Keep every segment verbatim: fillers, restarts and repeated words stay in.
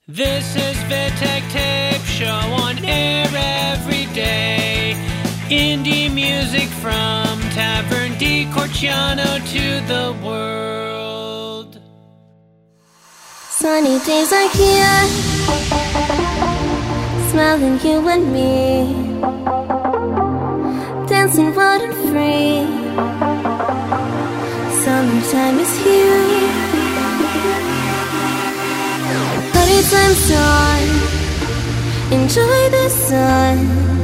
This is Vitek Tape Show on air every day. Indie music from Tavern di Corciano to the world. Sunny days are here, smiling you and me, dancing wild and free. Summertime is here, party time's on. Enjoy the sun.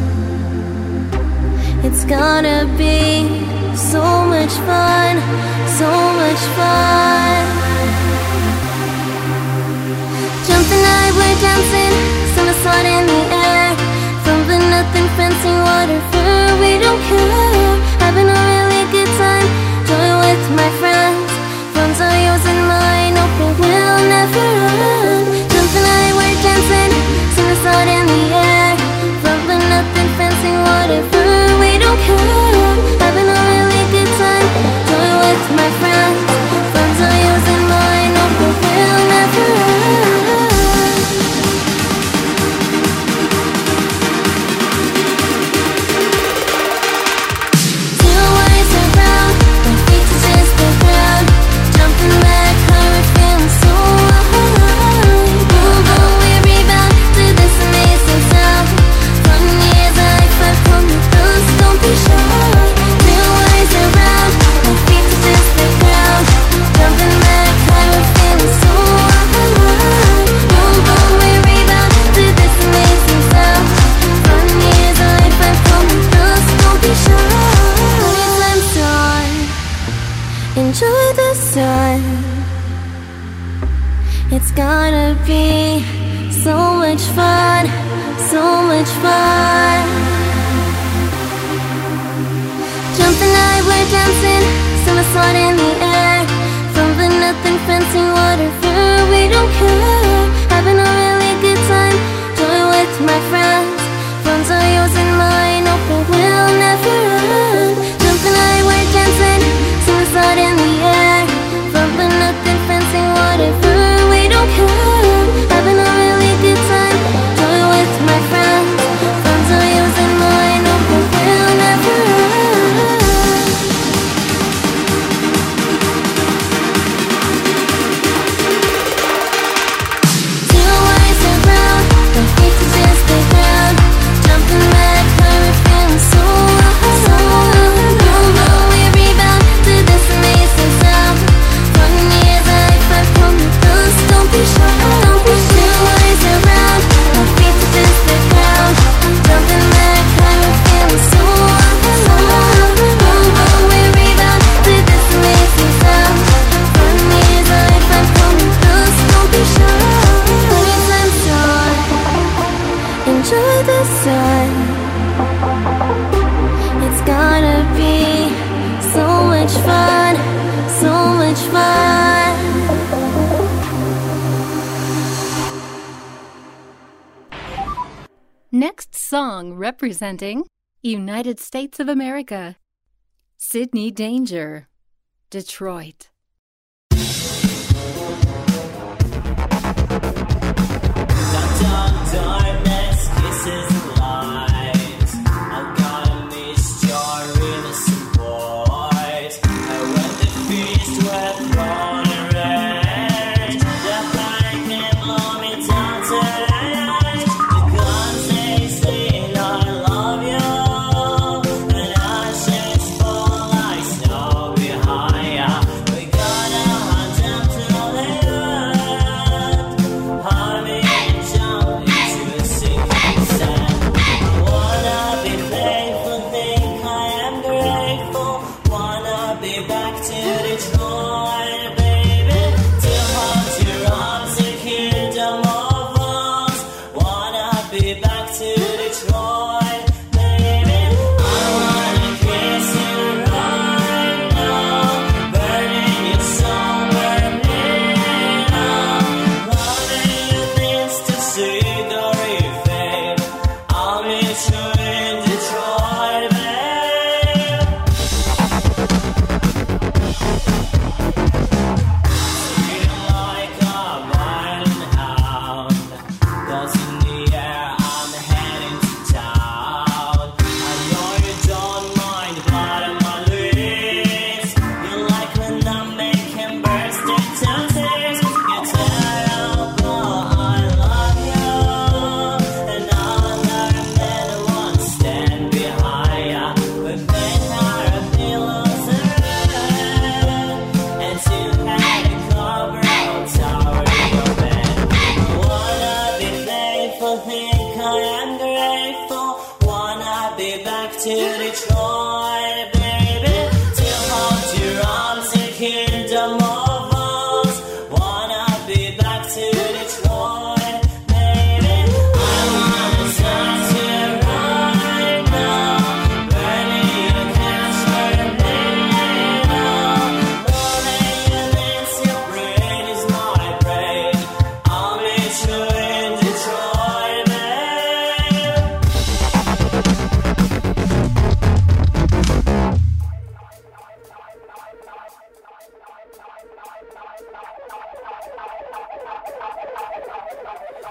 It's gonna be so much fun, so much fun. Jumping high, we're dancing, summer sun in the air. From the nothing fancy water, we don't care. Having a really good time, joy with my friends. Funds are yours and mine, hope it will never end. Jumping high, we're dancing, summer sun in the air. From the nothing fancy water, we don't care. Having a really good time, joy with my friends. Funds are yours and mine, hope it will never end. Enjoy the sun. It's gonna be so much fun, so much fun. Jumping high, we're dancing, summer sun in the air. From the nothing fancy water, we don't care. Having a really good time, joy with my friends. Funds are yours and mine, hope it will never end. Jumping high, we're dancing, summer sun in the air. From the nothing fancy water, we don't care. Having a really good time, joy with my friends. Funds are yours and mine, hope it will never end. Two ways around, the feet to just the ground. Jumping back, we're feeling so high. We rebound to this amazing sound. Fun years like five come with us, don't be shy. Don't be shy. Two ways around, my feet to just the ground. Jumping back, we're feeling so high. We rebound to this amazing sound. Fun years like five come with us, don't be shy. Party time's on. Enjoy the sun. It's gonna be so much fun, so much fun. Next song representing United States of America. Sidney Danger, Detroit. Darkness, kisses and lies. I gotta miss your innocent voice. And when the feast were thrown in rage, the fire can blow me down tonight. The guns they say I love you, and ashes fall like snow behind ya. We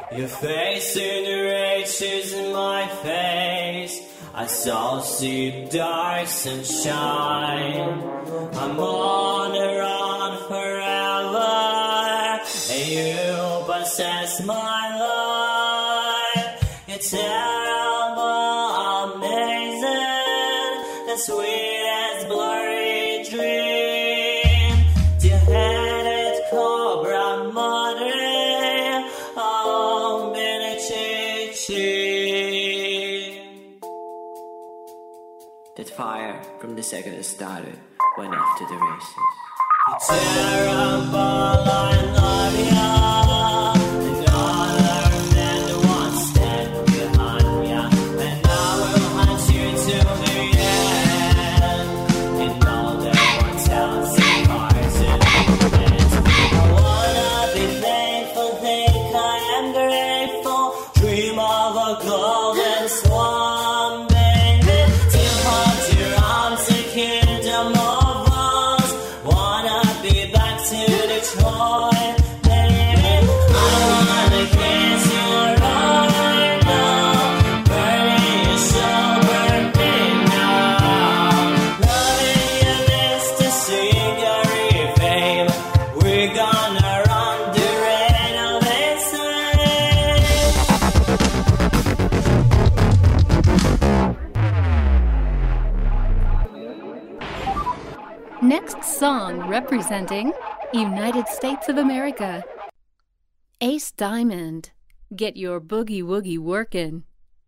Your face in the races in my face. I saw see dark sunshine. I'm on a run forever, and you possess my life. It's terrible, amazing, the sweetest blurry dream. Two-headed cobra mother, oh, Benichichi. That fire from the second it started went after the races. It's terrible, I love ya. Another man one step behind ya, and I will hunt you to the end. And all the ones else in cars and hands. I wanna be thankful, think I am grateful. Dream of a golden swan, baby. Till hold your arms, a kingdom of walls. Wanna be back to Detroit, baby. I wanna kiss your heart now. Burning your soul, burn me now. Loving you, Mister Singary fame. We're gonna run the renovation. Next song representing United States of America. Ace Diamond, Get Your Boogie Woogie Workin'.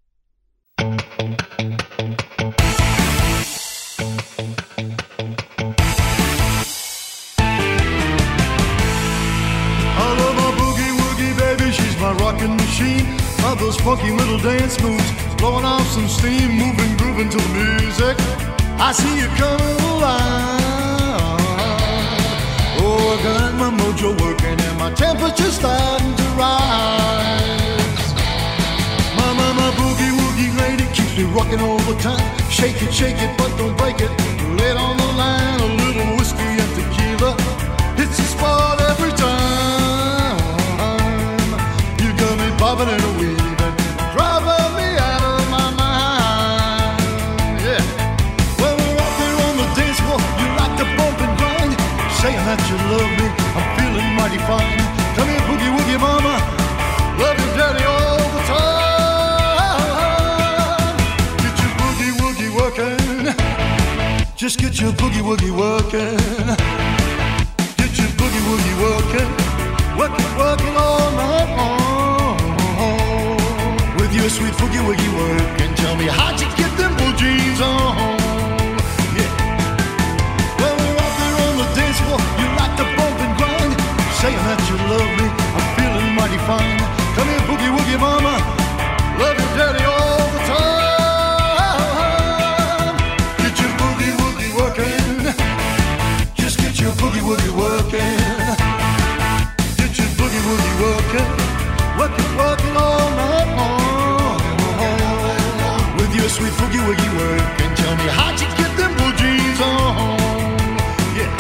I love my boogie woogie baby, she's my rockin' machine. Love those funky little dance moves, blowing off some steam, moving, grooving to the music. I see you coming alive. Oh, I got my mojo working and my temperature's starting to rise. My, my, my boogie woogie lady keeps me rocking all the time. Shake it, shake it, but don't break it. Lay it on the line, a little whiskey and tequila. It's a spot every time. You got me bobbing and weaving, driving me out of my mind. Yeah. When we're out there on the dance floor, you like to bump and grind, saying that you love me, I'm feeling mighty fine. Come here, boogie woogie mama, love you daddy all the time. Get your boogie woogie working, just get your boogie woogie working. Get your boogie woogie working, working, working all night long. With your sweet boogie woogie working, tell me how'd you get them blue jeans on? Yeah. When we're out there on the dance floor, you like to bump and grind, saying that you love me, I'm feeling mighty fine. Come here, boogie woogie mama, love you daddy all the time. Get your boogie woogie working, just get your boogie woogie working. Get your boogie woogie working, working, working all night long. With your sweet boogie woogie working, tell me how'd you get them blue jeans on? Yeah.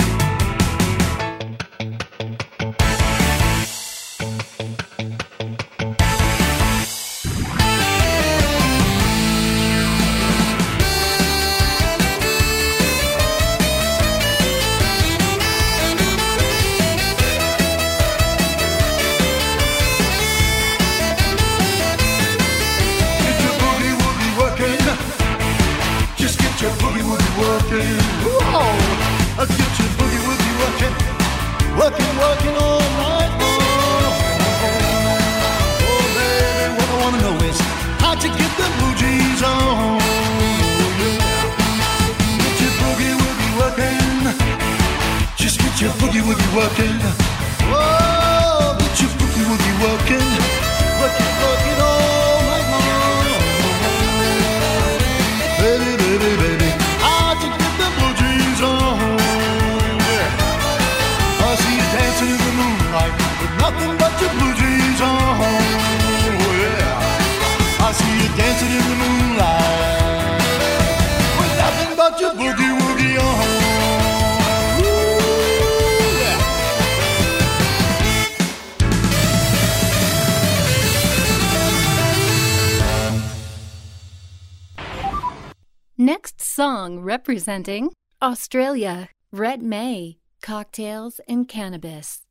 Get your boogie woogie working, just get your boogie woogie working. Whoa! Uh, Get your boogie woogie working, working, working all night long. Oh baby, what I wanna know is how'd you get the blue jeans on? Get your boogie woogie working, just get your boogie woogie working. Whoa! Get your boogie woogie working, working, working all night long. Baby, baby, baby, how'd you get the blue jeans on? Yeah. I see you dancing in the moonlight with nothing but your blue jeans on. Oh yeah. I see you dancing in the moonlight with nothing but your boogie woogie on. Ooh, yeah. Next song representing Australia, Brett May, Cocktails and Cannabis.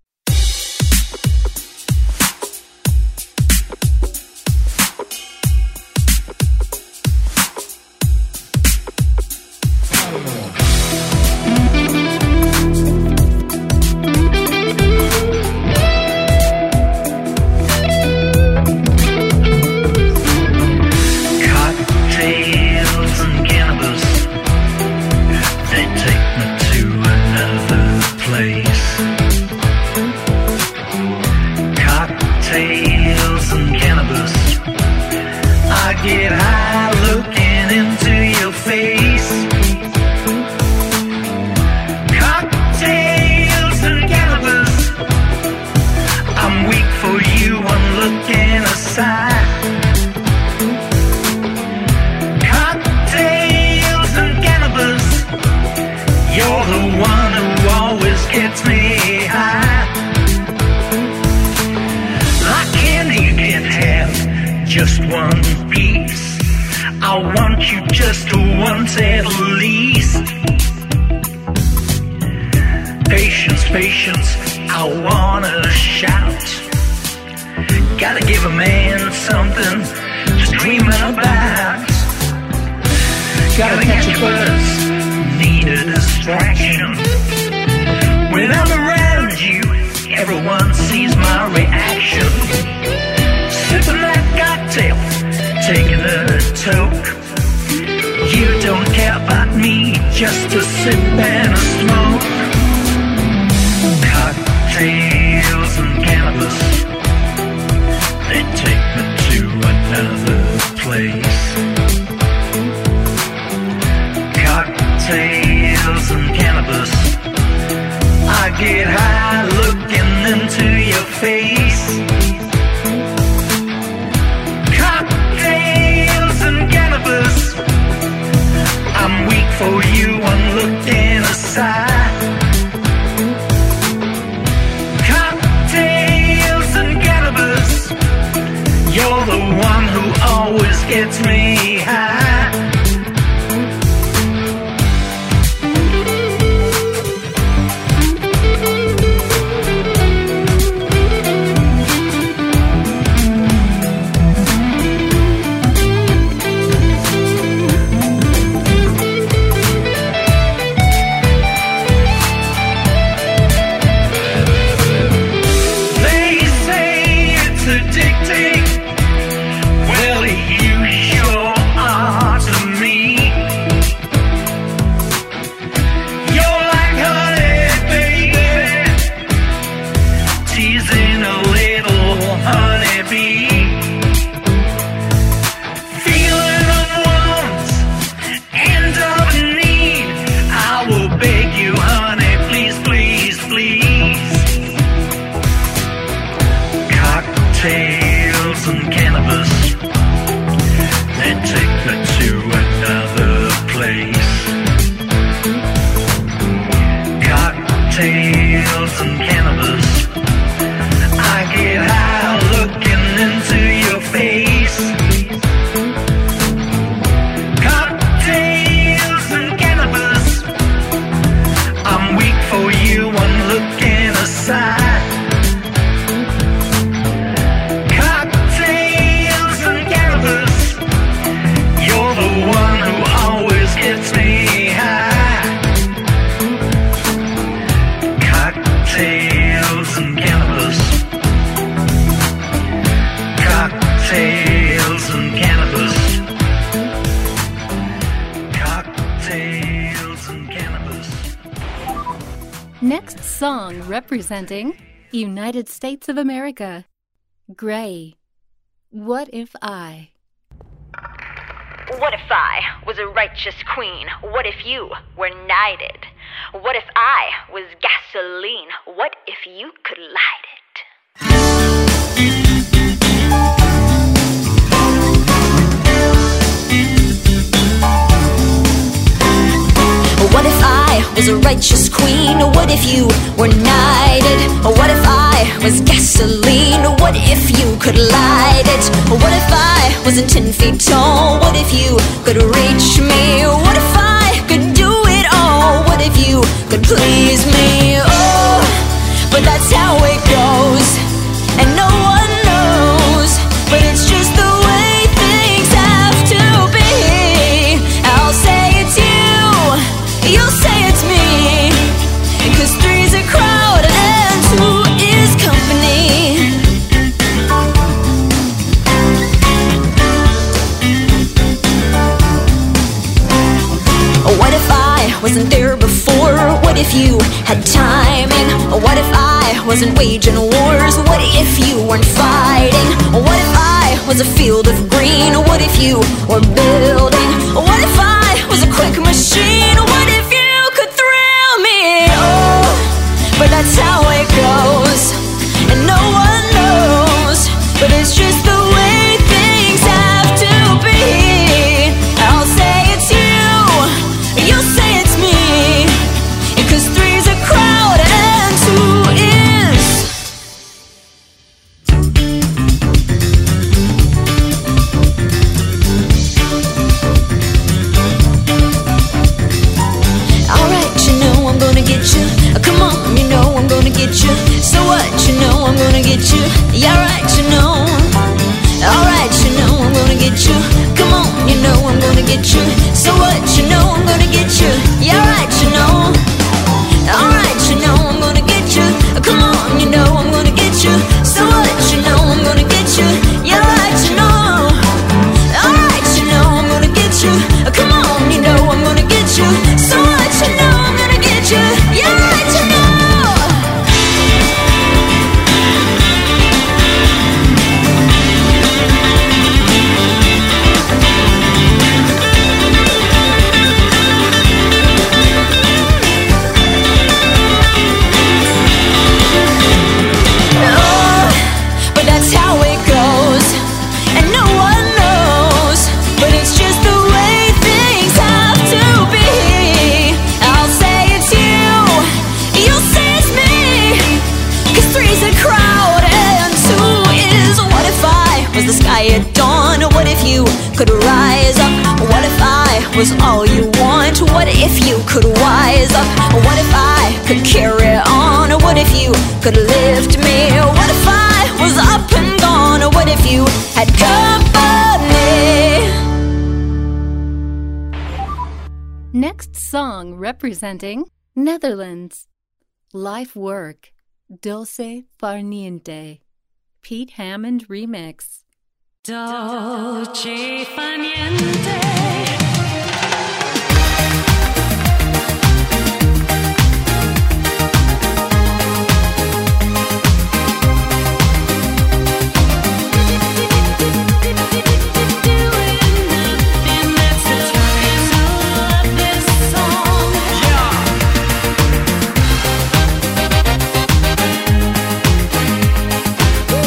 Get high looking into your face. Cocktails and cannabis. I'm weak for you, I'm looking aside. Cocktails and cannabis. You're the one who always gets me high. Like candy you can't have just one piece. I want you just once at least. Patience, patience, I wanna shout. Gotta give a man something to dream about. Gotta catch a buzz, need a distraction. When I'm around you, everyone sees my reaction. Sipping that cocktail, taking a toke. You don't care about me, just a sip and a smoke. Cocktails and cannabis, they take me to another place. Cocktails and cannabis, I get high looking into your face. I'm weak for you, I'm looking aside. Cocktails and cannabis. You're the one who always gets me high. Cocktails and cannabis, they take me to another place. Cocktails and cannabis, I get high looking into your face. Cocktails and cannabis, I'm weak for you, I'm looking aside. Cocktails and cannabis. Cocktails and cannabis. Cocktails and cannabis. Next song representing United States of America. Gray. What if I? What if I was a righteous queen? What if you were knighted? What if I was gasoline? What if you could light it? What if I was a righteous queen? What if you were knighted? What if I was gasoline? What if you could light it? What if I was wasn't ten feet tall? What if you could reach me? What if I could do it all? What if you could please me? Oh, but that's how it goes, and no one knows. But it's just the way things have to be. I'll say it's you, you'll say it's me, 'cause three's a crowd and two is company. What if I wasn't there before? What if you had timing? What if I wasn't waging wars? What if you weren't fighting? What if I was a field of green? What if you were building? What if I was a quick machine? What if you could thrill me? Oh, but that's how it goes, and no one knows. But it's just the way things have to be. I'll say it's you, you'll say it's me, 'cause three's a crowd and two is. Alright, you know I'm gonna get you. Come on, you know I'm gonna get you. So what, you know I'm gonna get you. Yeah, right, you know. Alright, you know I'm gonna get you. Come on, you know I'm gonna get you. So what, you know I'm gonna get you. Yeah, right, you know. Alright, you know I'm gonna get you. Come on, you know I'm gonna get you. So what, you know I'm gonna get you. Yeah, right, you know. Alright, you know I'm gonna get you. Come on, you know I'm gonna get you. So what, you know I'm gonna get you. Yeah, right, you know. At dawn, what if you could rise up? What if I was all you want? What if you could wise up? What if I could carry on? What if you could lift me? What if I was up and gone? What if you had company? Next song representing Netherlands. Life Work, Dulce Far Niente, Pete Hammond remix. Dolce far niente.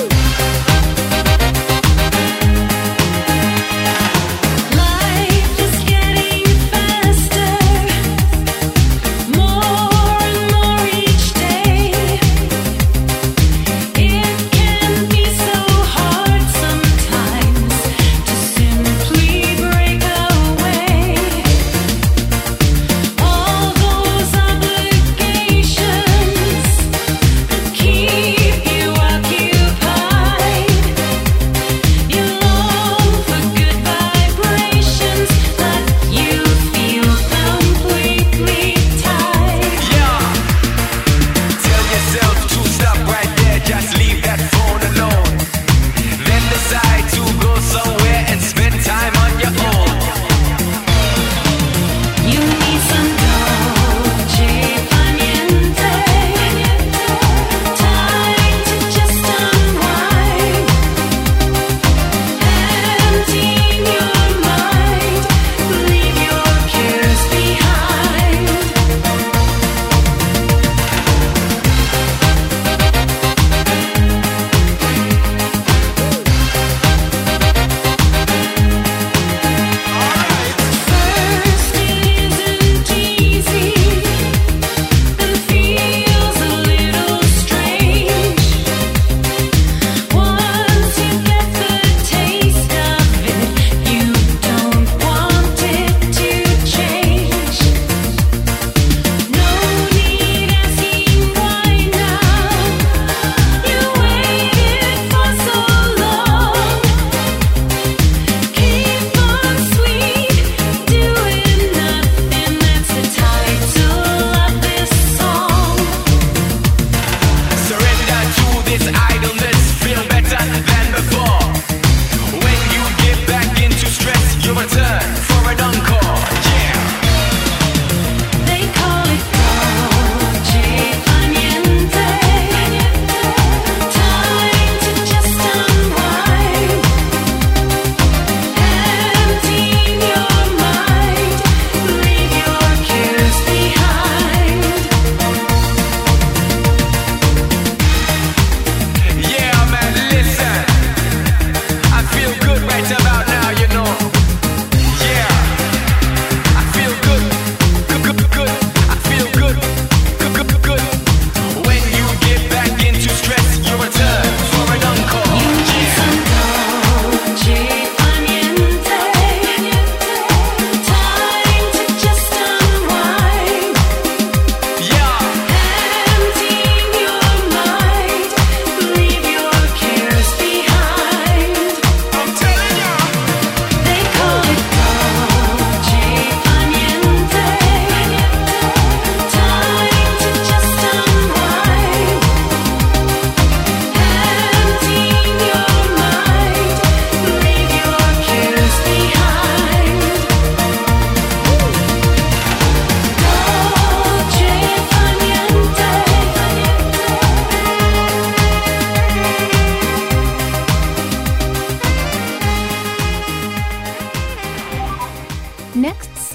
Life is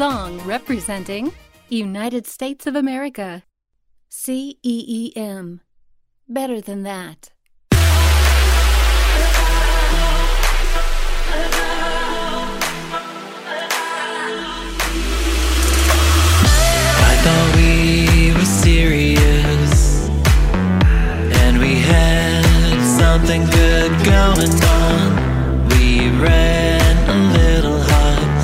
song representing United States of America. C E E M. Better than that. I thought we were serious, and we had something good going on. We ran a little hot.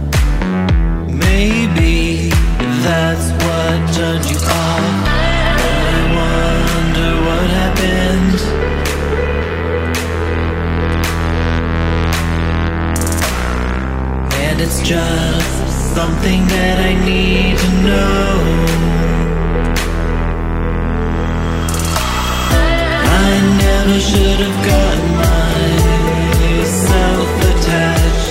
Maybe that's what turned you off. I wonder what happened. And it's just something that I need to know. I never should have gotten myself attached.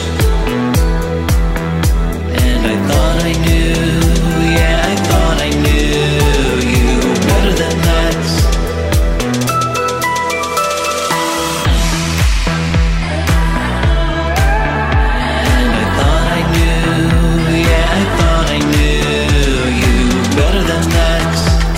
And I thought I knew, yeah, I thought I knew you better than that. And I thought I knew, yeah, I thought I knew you better than that.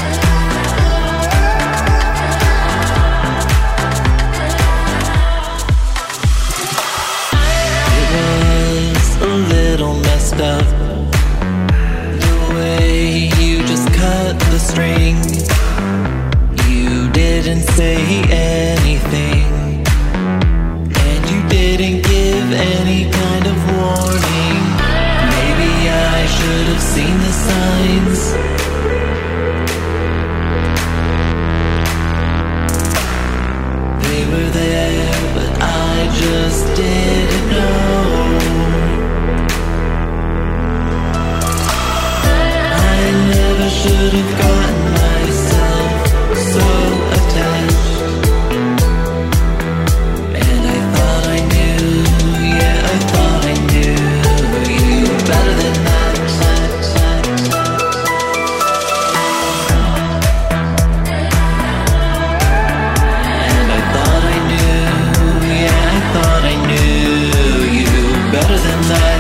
It was a little messed up, the way you just cut the string. You didn't say anything, and you didn't give any kind of warning. Maybe I should have seen the signs. They were there, but I just didn't know. I never should have gotten myself so attached. And I thought I knew, yeah, I thought I knew you better than that. And I thought I knew, yeah, I thought I knew you better than that.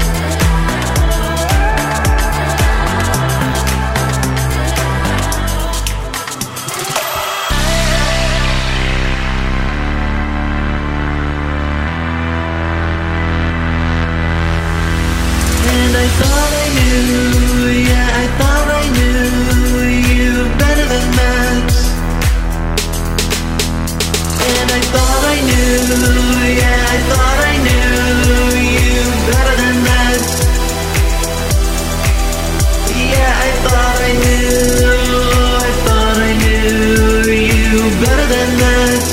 And I thought I knew, yeah, I thought I knew you better than that. And I thought I knew, yeah, I thought I knew you better than that. Yeah, I thought I knew, I thought I knew you better than that.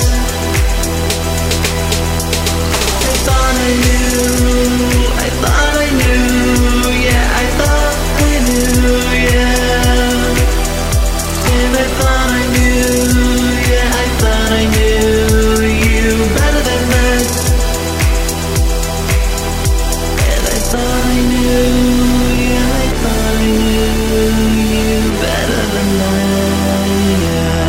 I thought I knew, I thought I knew, yeah, I thought I knew, yeah. And I thought I knew, yeah, I thought I knew you better than that. And I thought I knew, yeah, I thought I knew you better than that,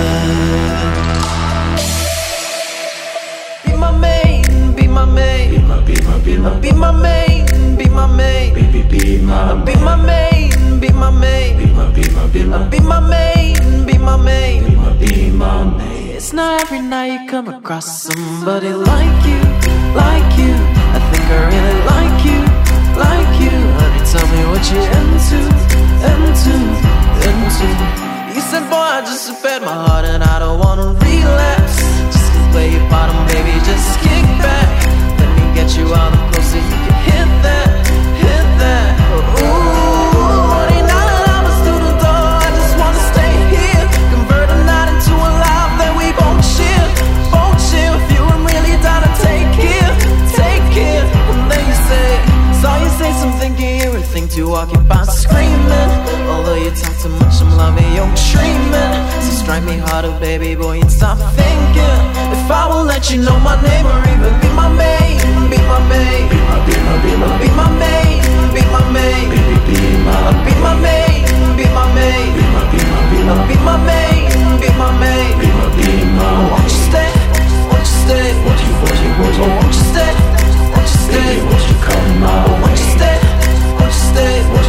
yeah. Be my main, be my main, be my, be my, be my, be my main, be my main, baby, be my, be my main, be my main, be my, be my, be my, be my main, be my main, be my, be my main. It's not every night you come across somebody like you, like you. I think I really like you, like you. Honey, tell me what you're into, into, into. You said, boy, I just fed my heart and I don't wanna relapse. Just play your bottom, baby, just kick back. Let me get you all up close so you can hit that, hit that. Ooh, honey, now that I'm a student, though, I just wanna stay here. Convert a night into a life that we both share, both share. If you were really down to take care, take care. And then you say, saw you say something, get everything to occupy screaming. Although you talk too much, I'm loving your treatment. So strike me harder, baby boy, and stop thinking if I will let you know my name or even be my main, be my main, be my, be my, be my, be my main, be my main, baby, be my, be my main, be my main, be my, be my, be my, be my main, be my main, be my, be my. Won't you stay? Won't you stay? Won't you, won't you, won't you, won't you stay? Won't you stay? Won't you come out? Won't you stay? Won't you stay?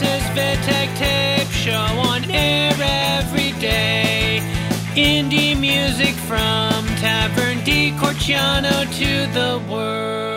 Francis Vitek Tape Show on air every day. Indie music from Tavern di Corciano to the world.